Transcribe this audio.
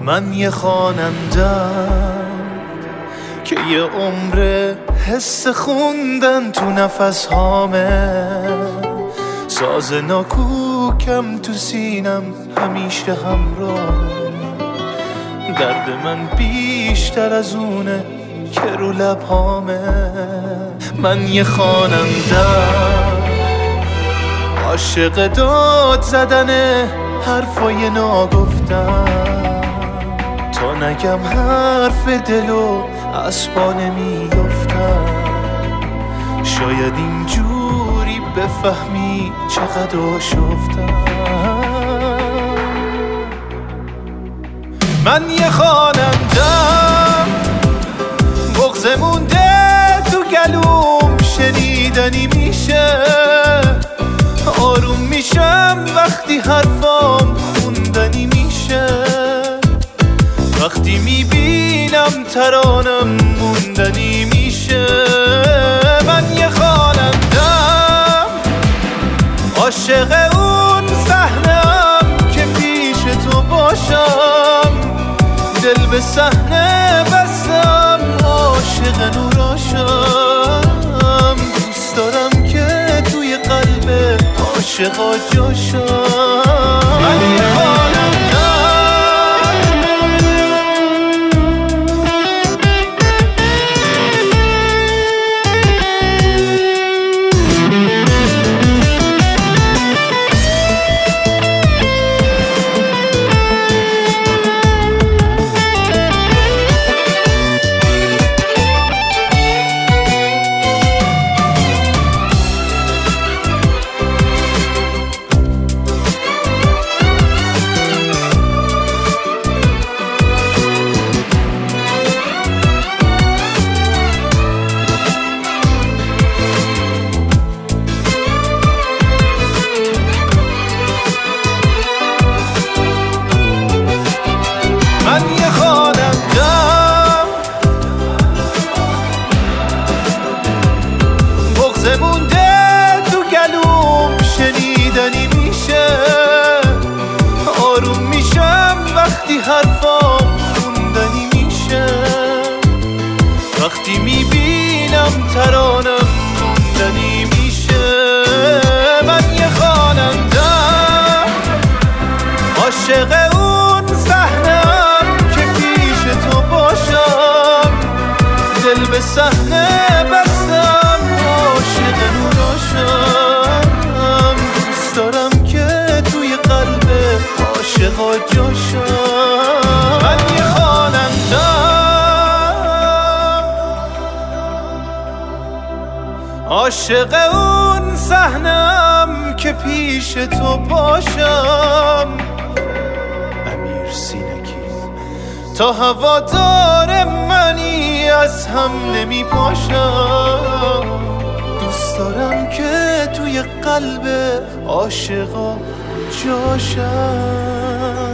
من یه خوانندم که یه عمر حس خوندن تو نفس هامه، ساز ناکوکم تو سینم همیشه همراهه. درد من بیشتر از اونه که رو لبهامه. من یه خوانندم عاشق داد زدن حرفای ناگفتم، تا نگم حرف دلو از پا نمیافتم. شاید اینجوری بفهمی چقدر آشفتم. من یه خوانندم بغض مونده تو گلوم، شنیدنی میشه. آروم میشم وقتی حرفام خوندنی میشه. وقتی میبینم ترانم موندنی میشه. من یه خوانندم عاشق اون صحنه‌ام که پیش تو باشم، دل به صحنه بستم عاشق نوراشم. دوست دارم که توی قلب عاشقا جاشم. من یه خوانندم بغض مونده تو گلوم، شنیدنی میشه. آروم میشم وقتی حرفام خوندنی میشه. وقتی میبینم ترانم موندنی میشه. من یه خوانندم عاشق اون صحنه‌ام که پیش تو باشم، دل به صحنه بستم عاشق نوراشم. دوست دارم که توی قلب عاشقا جاشم. من یه خوانندم عاشق اون صحنه‌ام که پیش تو باشم. تا هوادار منی از هم نمی پاشم. دوست دارم که توی قلب عاشقا جاشم.